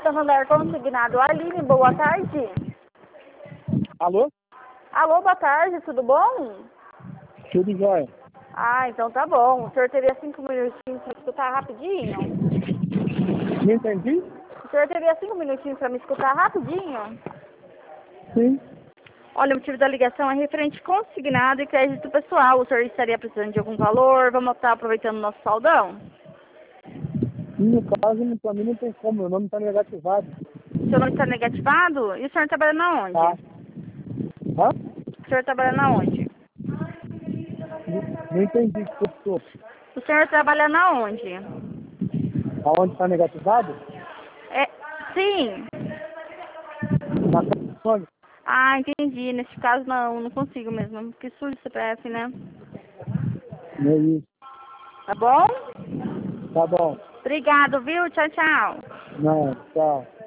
Santander Consignado. Aline, boa tarde. Alô? Alô, boa tarde, tudo bom? Tudo jóia. Ah, então tá bom. O senhor teria 5 minutinhos para escutar rapidinho? Não entendi? O senhor teria 5 minutinhos para me escutar rapidinho? Sim. Olha, o motivo da ligação é referente consignado e crédito pessoal. O senhor estaria precisando de algum valor? Vamos estar aproveitando o nosso saldão? E no caso, para mim não tem como, meu nome está negativado. O senhor não está negativado? E o senhor trabalha na onde? Tá. Hã? O senhor trabalha na onde? Não entendi que estou. O senhor trabalha na onde? Aonde está negativado? É, sim. Na Califórnia. Ah, entendi. Nesse caso não consigo mesmo. Que sujo o CPF, né? Não é isso. Tá bom? Tá bom. Obrigado, viu? Tchau, tchau. Não, tchau.